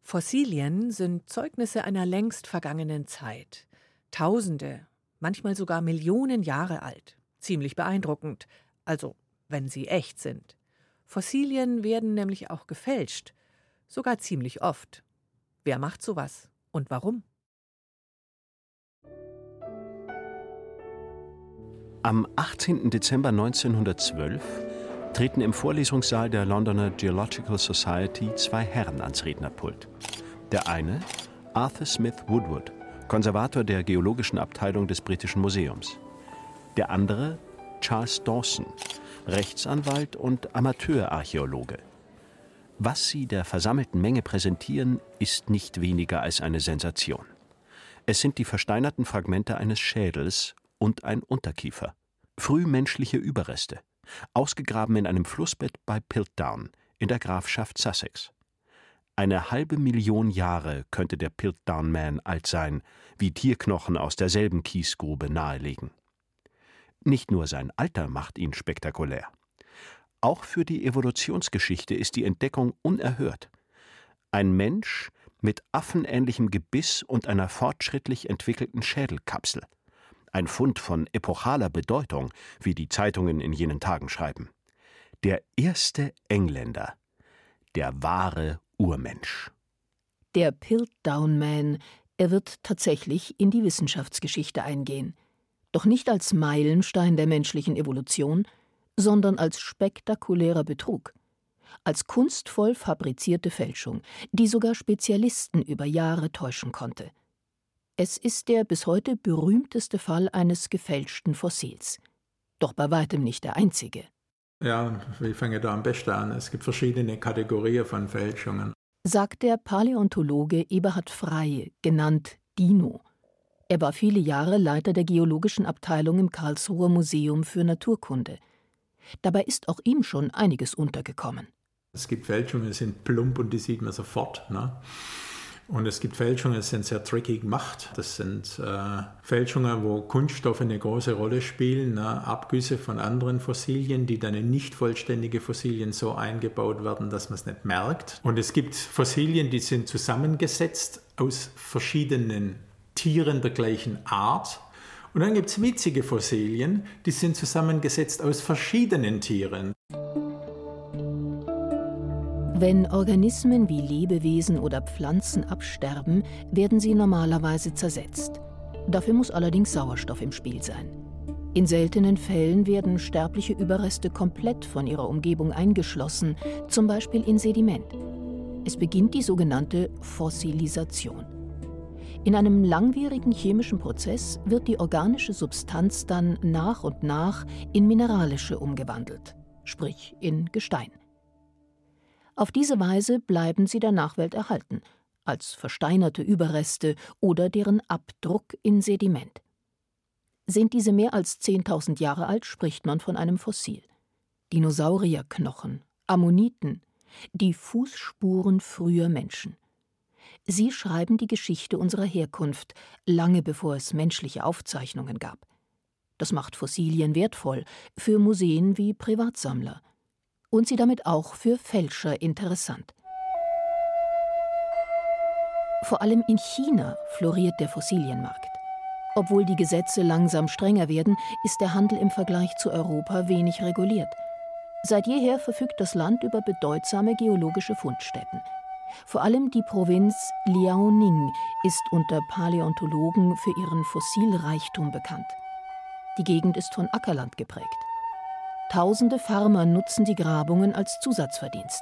Fossilien sind Zeugnisse einer längst vergangenen Zeit. Tausende, manchmal sogar Millionen Jahre alt. Ziemlich beeindruckend, also wenn sie echt sind. Fossilien werden nämlich auch gefälscht, sogar ziemlich oft. Wer macht sowas und warum? Am 18. Dezember 1912 treten im Vorlesungssaal der Londoner Geological Society zwei Herren ans Rednerpult. Der eine, Arthur Smith Woodward, Konservator der geologischen Abteilung des Britischen Museums. Der andere, Charles Dawson, Rechtsanwalt und Amateurarchäologe. Was sie der versammelten Menge präsentieren, ist nicht weniger als eine Sensation. Es sind die versteinerten Fragmente eines Schädels und ein Unterkiefer. Frühmenschliche Überreste, ausgegraben in einem Flussbett bei Piltdown in der Grafschaft Sussex. Eine halbe Million Jahre könnte der Piltdown Man alt sein, wie Tierknochen aus derselben Kiesgrube nahelegen. Nicht nur sein Alter macht ihn spektakulär. Auch für die Evolutionsgeschichte ist die Entdeckung unerhört. Ein Mensch mit affenähnlichem Gebiss und einer fortschrittlich entwickelten Schädelkapsel. Ein Fund von epochaler Bedeutung, wie die Zeitungen in jenen Tagen schreiben. Der erste Engländer, der wahre Urmensch. Der Piltdown Man, er wird tatsächlich in die Wissenschaftsgeschichte eingehen. Doch nicht als Meilenstein der menschlichen Evolution, sondern als spektakulärer Betrug. Als kunstvoll fabrizierte Fälschung, die sogar Spezialisten über Jahre täuschen konnte. Es ist der bis heute berühmteste Fall eines gefälschten Fossils. Doch bei weitem nicht der einzige. Ja, wir fangen da am besten an. Es gibt verschiedene Kategorien von Fälschungen. Sagt der Paläontologe Eberhard Frey, genannt Dino. Er war viele Jahre Leiter der geologischen Abteilung im Karlsruher Museum für Naturkunde. Dabei ist auch ihm schon einiges untergekommen. Es gibt Fälschungen, die sind plump und die sieht man sofort, ne? Und es gibt Fälschungen, die sind sehr tricky gemacht. Das sind Fälschungen, wo Kunststoffe eine große Rolle spielen, ne? Abgüsse von anderen Fossilien, die dann in nicht vollständige Fossilien so eingebaut werden, dass man es nicht merkt. Und es gibt Fossilien, die sind zusammengesetzt aus verschiedenen Tieren der gleichen Art. Und dann gibt es witzige Fossilien, die sind zusammengesetzt aus verschiedenen Tieren. Wenn Organismen wie Lebewesen oder Pflanzen absterben, werden sie normalerweise zersetzt. Dafür muss allerdings Sauerstoff im Spiel sein. In seltenen Fällen werden sterbliche Überreste komplett von ihrer Umgebung eingeschlossen, zum Beispiel in Sediment. Es beginnt die sogenannte Fossilisation. In einem langwierigen chemischen Prozess wird die organische Substanz dann nach und nach in mineralische umgewandelt, sprich in Gestein. Auf diese Weise bleiben sie der Nachwelt erhalten, als versteinerte Überreste oder deren Abdruck in Sediment. Sind diese mehr als 10.000 Jahre alt, spricht man von einem Fossil. Dinosaurierknochen, Ammoniten, die Fußspuren früher Menschen. Sie schreiben die Geschichte unserer Herkunft, lange bevor es menschliche Aufzeichnungen gab. Das macht Fossilien wertvoll für Museen wie Privatsammler. Und sie damit auch für Fälscher interessant. Vor allem in China floriert der Fossilienmarkt. Obwohl die Gesetze langsam strenger werden, ist der Handel im Vergleich zu Europa wenig reguliert. Seit jeher verfügt das Land über bedeutsame geologische Fundstätten. Vor allem die Provinz Liaoning ist unter Paläontologen für ihren Fossilreichtum bekannt. Die Gegend ist von Ackerland geprägt. Tausende Farmer nutzen die Grabungen als Zusatzverdienst.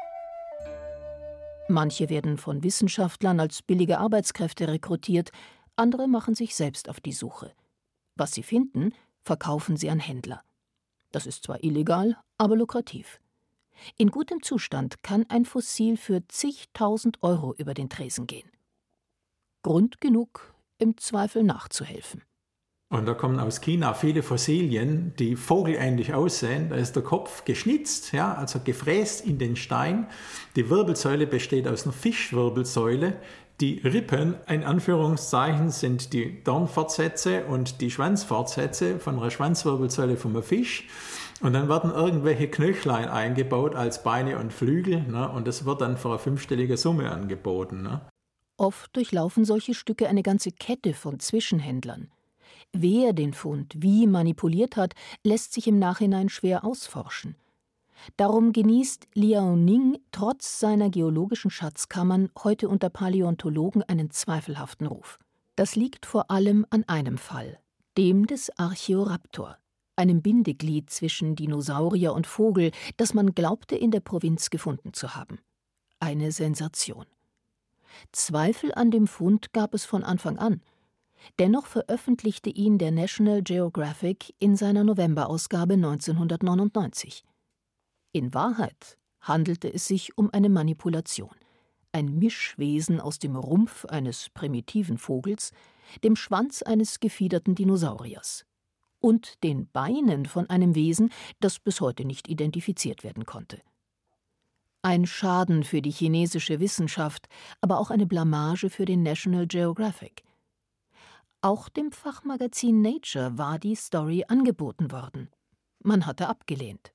Manche werden von Wissenschaftlern als billige Arbeitskräfte rekrutiert, andere machen sich selbst auf die Suche. Was sie finden, verkaufen sie an Händler. Das ist zwar illegal, aber lukrativ. In gutem Zustand kann ein Fossil für zigtausend Euro über den Tresen gehen. Grund genug, im Zweifel nachzuhelfen. Und da kommen aus China viele Fossilien, die vogelähnlich aussehen. Da ist der Kopf geschnitzt, ja, also gefräst in den Stein. Die Wirbelsäule besteht aus einer Fischwirbelsäule. Die Rippen, in Anführungszeichen, sind die Dornfortsätze und die Schwanzfortsätze von einer Schwanzwirbelsäule vom Fisch. Und dann werden irgendwelche Knöchlein eingebaut als Beine und Flügel, ne? Und das wird dann für eine 5-stellige Summe angeboten. Ne? Oft durchlaufen solche Stücke eine ganze Kette von Zwischenhändlern. Wer den Fund wie manipuliert hat, lässt sich im Nachhinein schwer ausforschen. Darum genießt Liaoning trotz seiner geologischen Schatzkammern heute unter Paläontologen einen zweifelhaften Ruf. Das liegt vor allem an einem Fall, dem des Archaeoraptor, einem Bindeglied zwischen Dinosaurier und Vogel, das man glaubte in der Provinz gefunden zu haben. Eine Sensation. Zweifel an dem Fund gab es von Anfang an. Dennoch veröffentlichte ihn der National Geographic in seiner Novemberausgabe 1999. In Wahrheit handelte es sich um eine Manipulation, ein Mischwesen aus dem Rumpf eines primitiven Vogels, dem Schwanz eines gefiederten Dinosauriers und den Beinen von einem Wesen, das bis heute nicht identifiziert werden konnte. Ein Schaden für die chinesische Wissenschaft, aber auch eine Blamage für den National Geographic. Auch dem Fachmagazin Nature war die Story angeboten worden. Man hatte abgelehnt.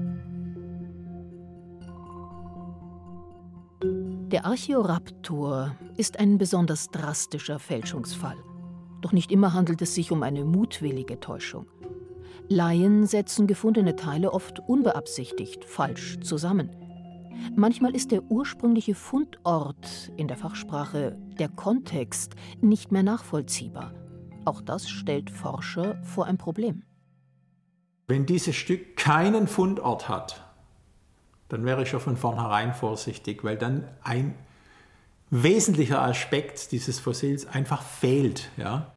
Der Archaeoraptor ist ein besonders drastischer Fälschungsfall. Doch nicht immer handelt es sich um eine mutwillige Täuschung. Laien setzen gefundene Teile oft unbeabsichtigt falsch zusammen. Manchmal ist der ursprüngliche Fundort, in der Fachsprache der Kontext, nicht mehr nachvollziehbar. Auch das stellt Forscher vor ein Problem. Wenn dieses Stück keinen Fundort hat, dann wäre ich schon von vornherein vorsichtig, weil dann ein wesentlicher Aspekt dieses Fossils einfach fehlt. Ja?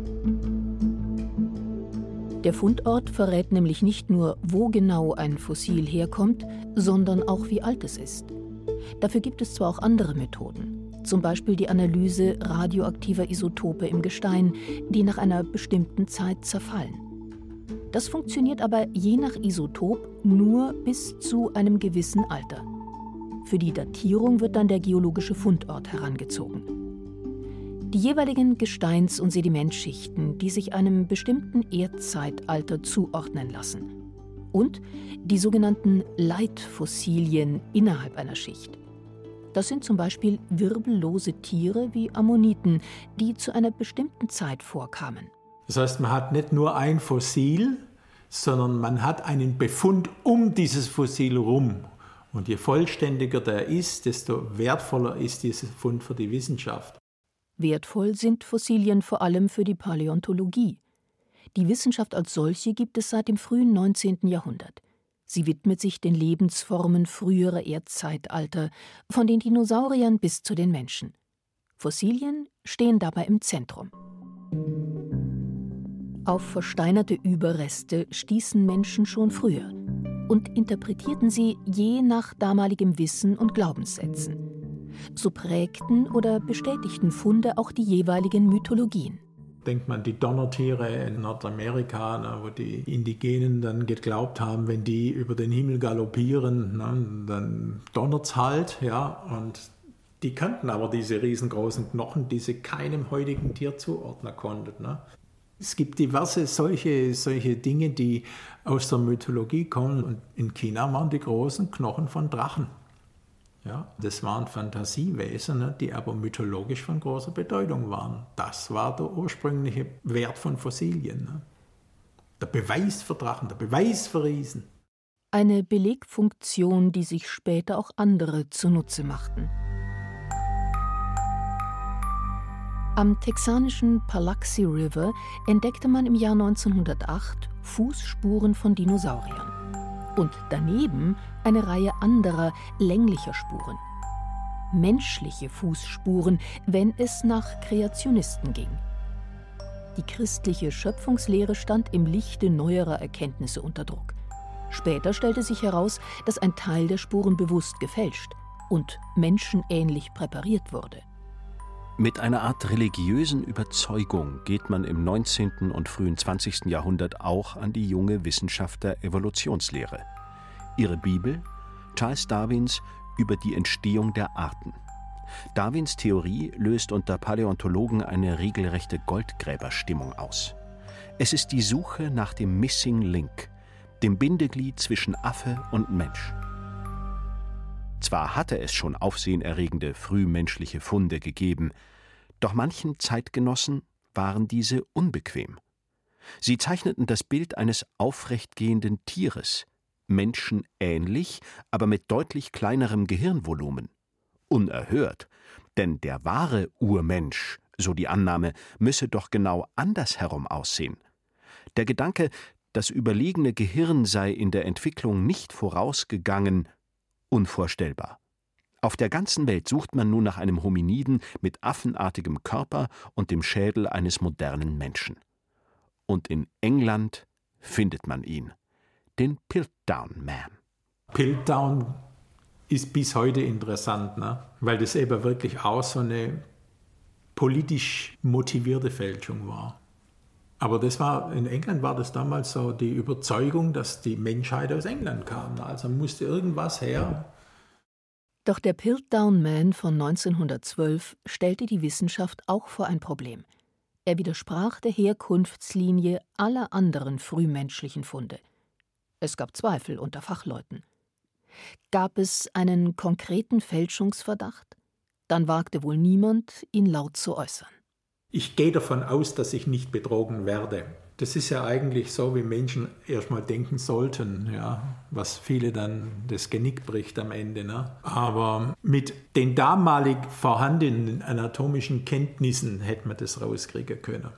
Der Fundort verrät nämlich nicht nur, wo genau ein Fossil herkommt, sondern auch, wie alt es ist. Dafür gibt es zwar auch andere Methoden, zum Beispiel die Analyse radioaktiver Isotope im Gestein, die nach einer bestimmten Zeit zerfallen. Das funktioniert aber je nach Isotop nur bis zu einem gewissen Alter. Für die Datierung wird dann der geologische Fundort herangezogen. Die jeweiligen Gesteins- und Sedimentschichten, die sich einem bestimmten Erdzeitalter zuordnen lassen. Und die sogenannten Leitfossilien innerhalb einer Schicht. Das sind zum Beispiel wirbellose Tiere wie Ammoniten, die zu einer bestimmten Zeit vorkamen. Das heißt, man hat nicht nur ein Fossil, sondern man hat einen Befund um dieses Fossil rum. Und je vollständiger der ist, desto wertvoller ist dieser Fund für die Wissenschaft. Wertvoll sind Fossilien vor allem für die Paläontologie. Die Wissenschaft als solche gibt es seit dem frühen 19. Jahrhundert. Sie widmet sich den Lebensformen früherer Erdzeitalter, von den Dinosauriern bis zu den Menschen. Fossilien stehen dabei im Zentrum. Auf versteinerte Überreste stießen Menschen schon früher und interpretierten sie je nach damaligem Wissen und Glaubenssätzen. So prägten oder bestätigten Funde auch die jeweiligen Mythologien. Denkt man an die Donnertiere in Nordamerika, wo die Indigenen dann geglaubt haben, wenn die über den Himmel galoppieren, dann donnert's halt. Ja, und die kannten aber diese riesengroßen Knochen, die sie keinem heutigen Tier zuordnen konnten. Ne? Es gibt diverse solche Dinge, die aus der Mythologie kommen. Und in China waren die großen Knochen von Drachen. Ja, das waren Fantasiewesen, die aber mythologisch von großer Bedeutung waren. Das war der ursprüngliche Wert von Fossilien. Der Beweis für Drachen, der Beweis für Riesen. Eine Belegfunktion, die sich später auch andere zunutze machten. Am texanischen Paluxy River entdeckte man im Jahr 1908 Fußspuren von Dinosauriern. Und daneben eine Reihe anderer, länglicher Spuren. Menschliche Fußspuren, wenn es nach Kreationisten ging. Die christliche Schöpfungslehre stand im Lichte neuerer Erkenntnisse unter Druck. Später stellte sich heraus, dass ein Teil der Spuren bewusst gefälscht und menschenähnlich präpariert wurde. Mit einer Art religiösen Überzeugung geht man im 19. und frühen 20. Jahrhundert auch an die junge Wissenschaft der Evolutionslehre. Ihre Bibel, Charles Darwins über die Entstehung der Arten. Darwins Theorie löst unter Paläontologen eine regelrechte Goldgräberstimmung aus. Es ist die Suche nach dem Missing Link, dem Bindeglied zwischen Affe und Mensch. Zwar hatte es schon aufsehenerregende frühmenschliche Funde gegeben, doch manchen Zeitgenossen waren diese unbequem. Sie zeichneten das Bild eines aufrechtgehenden Tieres, menschenähnlich, aber mit deutlich kleinerem Gehirnvolumen. Unerhört, denn der wahre Urmensch, so die Annahme, müsse doch genau andersherum aussehen. Der Gedanke, das überlegene Gehirn sei in der Entwicklung nicht vorausgegangen, unvorstellbar. Auf der ganzen Welt sucht man nun nach einem Hominiden mit affenartigem Körper und dem Schädel eines modernen Menschen. Und in England findet man ihn, den Piltdown Man. Piltdown ist bis heute interessant, ne? Weil das eben wirklich auch so eine politisch motivierte Fälschung war. Aber in England war das damals so die Überzeugung, dass die Menschheit aus England kam. Also musste irgendwas her. Doch der Piltdown Man von 1912 stellte die Wissenschaft auch vor ein Problem. Er widersprach der Herkunftslinie aller anderen frühmenschlichen Funde. Es gab Zweifel unter Fachleuten. Gab es einen konkreten Fälschungsverdacht? Dann wagte wohl niemand, ihn laut zu äußern. Ich gehe davon aus, dass ich nicht betrogen werde. Das ist ja eigentlich so, wie Menschen erstmal denken sollten, ja, was viele dann das Genick bricht am Ende. Ne? Aber mit den damalig vorhandenen anatomischen Kenntnissen hätte man das rauskriegen können.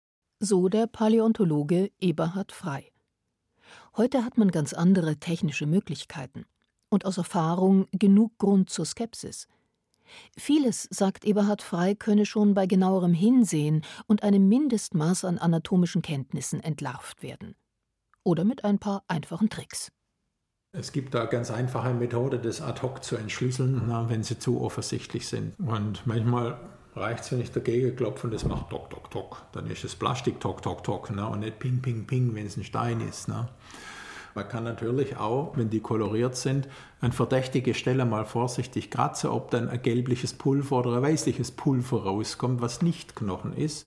So der Paläontologe Eberhard Frey. Heute hat man ganz andere technische Möglichkeiten und aus Erfahrung genug Grund zur Skepsis. Vieles, sagt Eberhard Frey, könne schon bei genauerem Hinsehen und einem Mindestmaß an anatomischen Kenntnissen entlarvt werden. Oder mit ein paar einfachen Tricks. Es gibt da ganz einfache Methode, das ad hoc zu entschlüsseln, wenn sie zu offensichtlich sind. Und manchmal reicht es, wenn ich dagegen klopfe und das macht Tok, Tok, Tok. Dann ist es Plastik Tok, Tok, Tok, und nicht Ping, Ping, Ping, wenn es ein Stein ist. Man kann natürlich auch, wenn die koloriert sind, an verdächtige Stelle mal vorsichtig kratzen, ob dann ein gelbliches Pulver oder ein weißliches Pulver rauskommt, was nicht Knochen ist.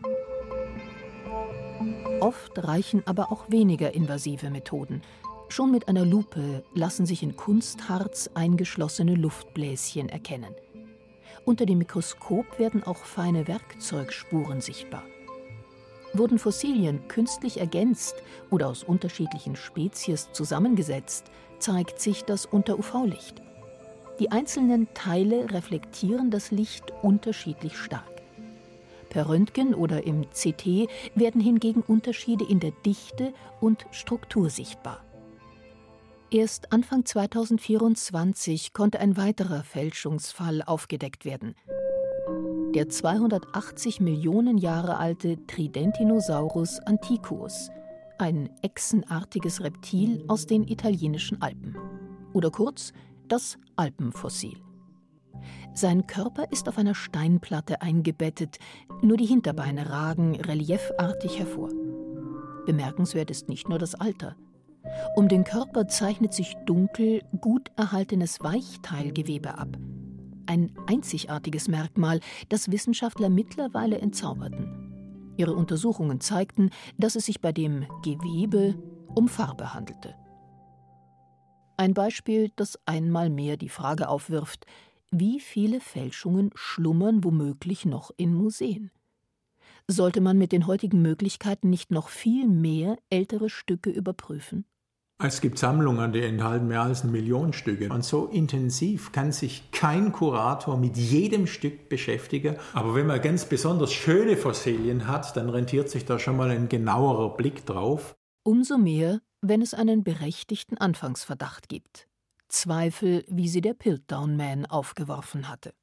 Oft reichen aber auch weniger invasive Methoden. Schon mit einer Lupe lassen sich in Kunstharz eingeschlossene Luftbläschen erkennen. Unter dem Mikroskop werden auch feine Werkzeugspuren sichtbar. Wurden Fossilien künstlich ergänzt oder aus unterschiedlichen Spezies zusammengesetzt, zeigt sich das unter UV-Licht. Die einzelnen Teile reflektieren das Licht unterschiedlich stark. Per Röntgen oder im CT werden hingegen Unterschiede in der Dichte und Struktur sichtbar. Erst Anfang 2024 konnte ein weiterer Fälschungsfall aufgedeckt werden. Der 280 Millionen Jahre alte Tridentinosaurus antiquus, ein echsenartiges Reptil aus den italienischen Alpen. Oder kurz, das Alpenfossil. Sein Körper ist auf einer Steinplatte eingebettet, nur die Hinterbeine ragen reliefartig hervor. Bemerkenswert ist nicht nur das Alter. Um den Körper zeichnet sich dunkel, gut erhaltenes Weichteilgewebe ab. Ein einzigartiges Merkmal, das Wissenschaftler mittlerweile entzauberten. Ihre Untersuchungen zeigten, dass es sich bei dem Gewebe um Farbe handelte. Ein Beispiel, das einmal mehr die Frage aufwirft, wie viele Fälschungen schlummern womöglich noch in Museen? Sollte man mit den heutigen Möglichkeiten nicht noch viel mehr ältere Stücke überprüfen? Es gibt Sammlungen, die enthalten mehr als 1 Million Stücke. Und so intensiv kann sich kein Kurator mit jedem Stück beschäftigen. Aber wenn man ganz besonders schöne Fossilien hat, dann rentiert sich da schon mal ein genauerer Blick drauf. Umso mehr, wenn es einen berechtigten Anfangsverdacht gibt. Zweifel, wie sie der Piltdown Man aufgeworfen hatte.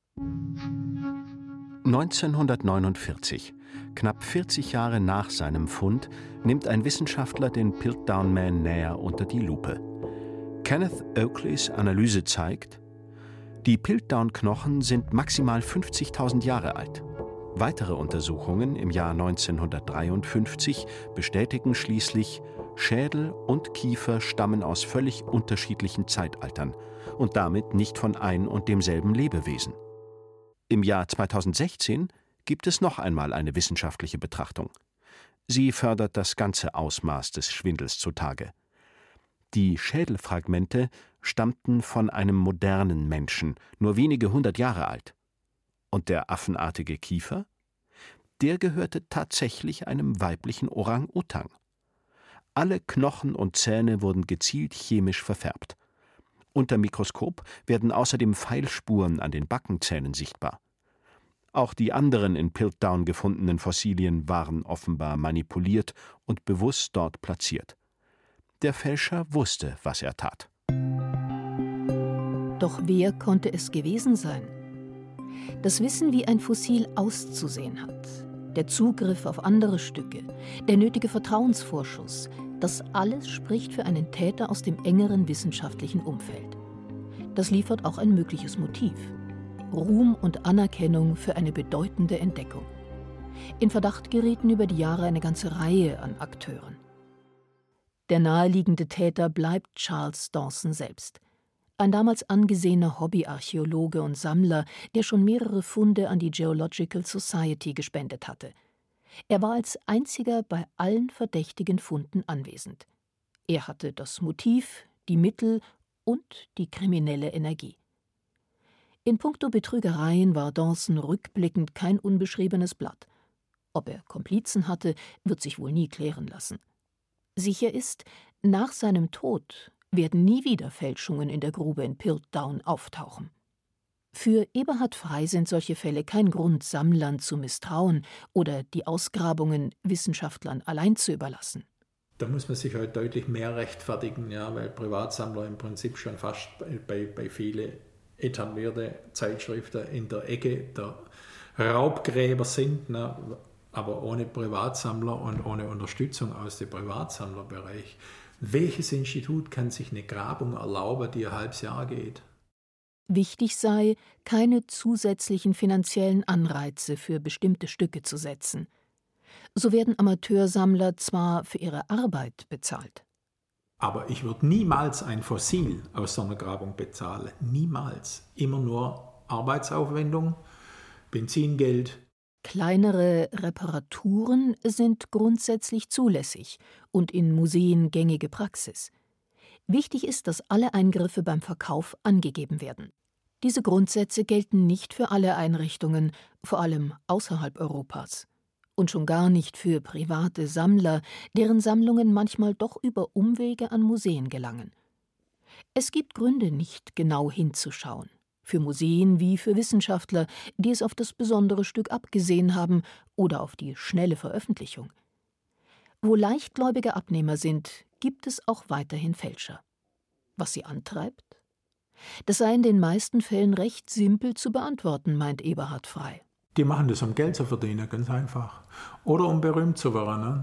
1949, knapp 40 Jahre nach seinem Fund, nimmt ein Wissenschaftler den Piltdown Man näher unter die Lupe. Kenneth Oakleys Analyse zeigt, die Piltdown-Knochen sind maximal 50.000 Jahre alt. Weitere Untersuchungen im Jahr 1953 bestätigen schließlich, Schädel und Kiefer stammen aus völlig unterschiedlichen Zeitaltern und damit nicht von ein und demselben Lebewesen. Im Jahr 2016 gibt es noch einmal eine wissenschaftliche Betrachtung. Sie fördert das ganze Ausmaß des Schwindels zutage. Die Schädelfragmente stammten von einem modernen Menschen, nur wenige 100 Jahre alt. Und der affenartige Kiefer? Der gehörte tatsächlich einem weiblichen Orang-Utang. Alle Knochen und Zähne wurden gezielt chemisch verfärbt. Unter Mikroskop werden außerdem Pfeilspuren an den Backenzähnen sichtbar. Auch die anderen in Piltdown gefundenen Fossilien waren offenbar manipuliert und bewusst dort platziert. Der Fälscher wusste, was er tat. Doch wer konnte es gewesen sein? Das Wissen, wie ein Fossil auszusehen hat, der Zugriff auf andere Stücke, der nötige Vertrauensvorschuss, das alles spricht für einen Täter aus dem engeren wissenschaftlichen Umfeld. Das liefert auch ein mögliches Motiv: Ruhm und Anerkennung für eine bedeutende Entdeckung. In Verdacht gerieten über die Jahre eine ganze Reihe an Akteuren. Der naheliegende Täter bleibt Charles Dawson selbst. Ein damals angesehener Hobbyarchäologe und Sammler, der schon mehrere Funde an die Geological Society gespendet hatte. Er war als einziger bei allen verdächtigen Funden anwesend. Er hatte das Motiv, die Mittel und die kriminelle Energie. In puncto Betrügereien war Dawson rückblickend kein unbeschriebenes Blatt. Ob er Komplizen hatte, wird sich wohl nie klären lassen. Sicher ist, nach seinem Tod werden nie wieder Fälschungen in der Grube in Piltdown auftauchen. Für Eberhard Frey sind solche Fälle kein Grund, Sammlern zu misstrauen oder die Ausgrabungen Wissenschaftlern allein zu überlassen. Da muss man sich halt deutlich mehr rechtfertigen, ja, weil Privatsammler im Prinzip schon fast bei vielen etablierten Zeitschriften in der Ecke der Raubgräber sind, ne, aber ohne Privatsammler und ohne Unterstützung aus dem Privatsammlerbereich. Welches Institut kann sich eine Grabung erlauben, die ein halbes Jahr geht? Wichtig sei, keine zusätzlichen finanziellen Anreize für bestimmte Stücke zu setzen. So werden Amateursammler zwar für ihre Arbeit bezahlt. Aber ich würde niemals ein Fossil aus so einer Grabung bezahlen. Niemals. Immer nur Arbeitsaufwendung, Benzingeld. Kleinere Reparaturen sind grundsätzlich zulässig und in Museen gängige Praxis. Wichtig ist, dass alle Eingriffe beim Verkauf angegeben werden. Diese Grundsätze gelten nicht für alle Einrichtungen, vor allem außerhalb Europas. Und schon gar nicht für private Sammler, deren Sammlungen manchmal doch über Umwege an Museen gelangen. Es gibt Gründe, nicht genau hinzuschauen. Für Museen wie für Wissenschaftler, die es auf das besondere Stück abgesehen haben oder auf die schnelle Veröffentlichung. Wo leichtgläubige Abnehmer sind, gibt es auch weiterhin Fälscher. Was sie antreibt? Das sei in den meisten Fällen recht simpel zu beantworten, meint Eberhard Frey. Die machen das, um Geld zu verdienen, ganz einfach. Oder um berühmt zu werden. Ne?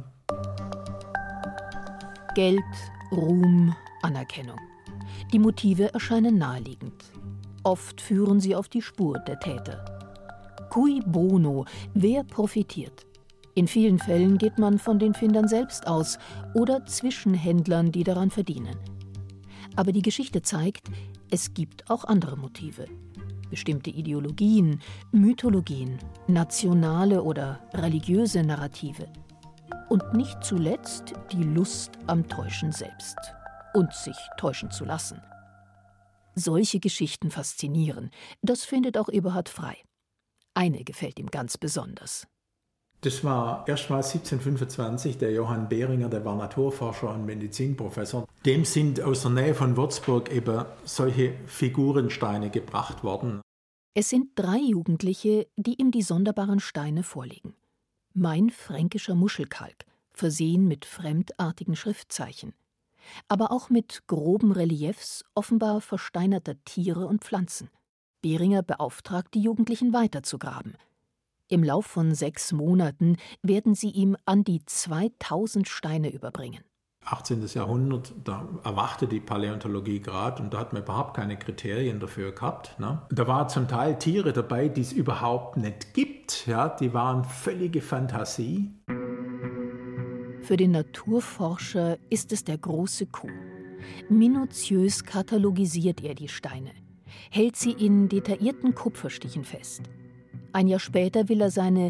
Geld, Ruhm, Anerkennung. Die Motive erscheinen naheliegend. Oft führen sie auf die Spur der Täter. Cui bono, wer profitiert? In vielen Fällen geht man von den Findern selbst aus oder Zwischenhändlern, die daran verdienen. Aber die Geschichte zeigt, es gibt auch andere Motive. Bestimmte Ideologien, Mythologien, nationale oder religiöse Narrative. Und nicht zuletzt die Lust am Täuschen selbst und sich täuschen zu lassen. Solche Geschichten faszinieren, das findet auch Eberhard Frey. Eine gefällt ihm ganz besonders. Das war erstmals 1725 der Johann Behringer, der war Naturforscher und Medizinprofessor. Dem sind aus der Nähe von Würzburg eben solche Figurensteine gebracht worden. Es sind 3 Jugendliche, die ihm die sonderbaren Steine vorlegen. Mainfränkischer Muschelkalk, versehen mit fremdartigen Schriftzeichen. Aber auch mit groben Reliefs offenbar versteinerter Tiere und Pflanzen. Behringer beauftragt die Jugendlichen weiterzugraben. Im Lauf von 6 Monaten werden sie ihm an die 2000 Steine überbringen. 18. Jahrhundert, da erwachte die Paläontologie gerade und da hat man überhaupt keine Kriterien dafür gehabt. Ne? Da waren zum Teil Tiere dabei, die es überhaupt nicht gibt. Ja? Die waren völlige Fantasie. Für den Naturforscher ist es der große Coup. Minutiös katalogisiert er die Steine, hält sie in detaillierten Kupferstichen fest. Ein Jahr später will er seine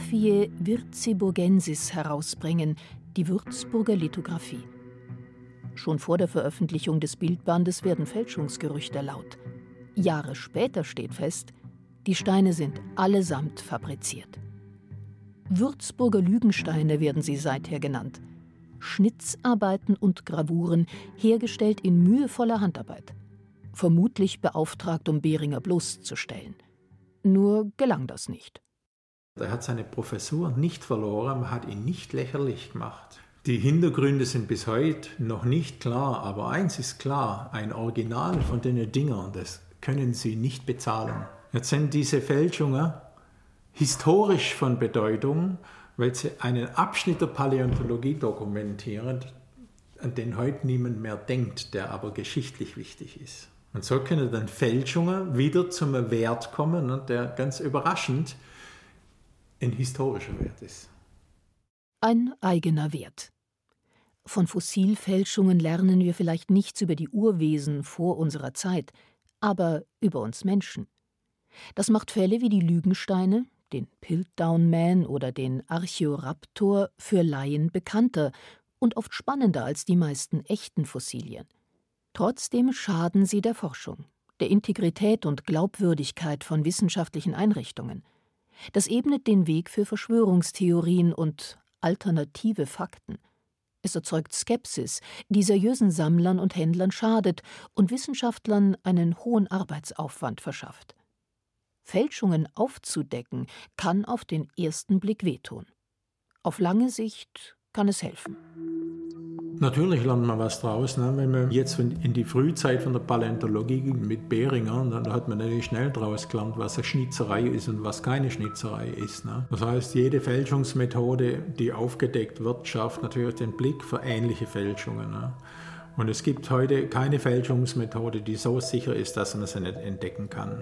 Lithographiae Würzburgensis herausbringen, die Würzburger Lithografie. Schon vor der Veröffentlichung des Bildbandes werden Fälschungsgerüchte laut. Jahre später steht fest, die Steine sind allesamt fabriziert. Würzburger Lügensteine werden sie seither genannt. Schnitzarbeiten und Gravuren, hergestellt in mühevoller Handarbeit. Vermutlich beauftragt, um Behringer bloßzustellen. Nur gelang das nicht. Er hat seine Professur nicht verloren, man hat ihn nicht lächerlich gemacht. Die Hintergründe sind bis heute noch nicht klar, aber eins ist klar, ein Original von den Dingern, das können Sie nicht bezahlen. Jetzt sind diese Fälschungen historisch von Bedeutung, weil sie einen Abschnitt der Paläontologie dokumentieren, an den heute niemand mehr denkt, der aber geschichtlich wichtig ist. Und so können dann Fälschungen wieder zum Wert kommen, der ganz überraschend ein historischer Wert ist. Ein eigener Wert. Von Fossilfälschungen lernen wir vielleicht nichts über die Urwesen vor unserer Zeit, aber über uns Menschen. Das macht Fälle wie die Lügensteine, den Piltdown Man oder den Archaeoraptor für Laien bekannter und oft spannender als die meisten echten Fossilien. Trotzdem schaden sie der Forschung, der Integrität und Glaubwürdigkeit von wissenschaftlichen Einrichtungen. Das ebnet den Weg für Verschwörungstheorien und alternative Fakten. Es erzeugt Skepsis, die seriösen Sammlern und Händlern schadet und Wissenschaftlern einen hohen Arbeitsaufwand verschafft. Fälschungen aufzudecken, kann auf den ersten Blick wehtun. Auf lange Sicht kann es helfen. Natürlich lernt man was draus, ne? Wenn man jetzt in die Frühzeit von der Paläontologie mit Behringer, dann hat man natürlich schnell draus gelernt, was eine Schnitzerei ist und was keine Schnitzerei ist. Ne? Das heißt, jede Fälschungsmethode, die aufgedeckt wird, schafft natürlich den Blick für ähnliche Fälschungen. Ne? Und es gibt heute keine Fälschungsmethode, die so sicher ist, dass man sie nicht entdecken kann.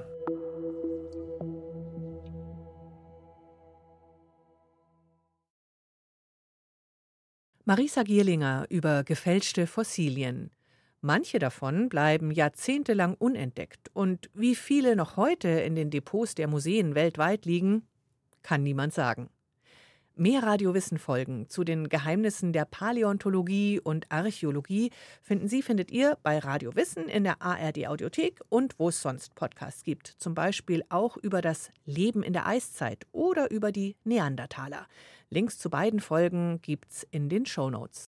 Marisa Gierlinger über gefälschte Fossilien. Manche davon bleiben jahrzehntelang unentdeckt. Und wie viele noch heute in den Depots der Museen weltweit liegen, kann niemand sagen. Mehr Radiowissen-Folgen zu den Geheimnissen der Paläontologie und Archäologie findet ihr bei Radio Wissen in der ARD-Audiothek und wo es sonst Podcasts gibt. Zum Beispiel auch über das Leben in der Eiszeit oder über die Neandertaler. Links zu beiden Folgen gibt's in den Shownotes.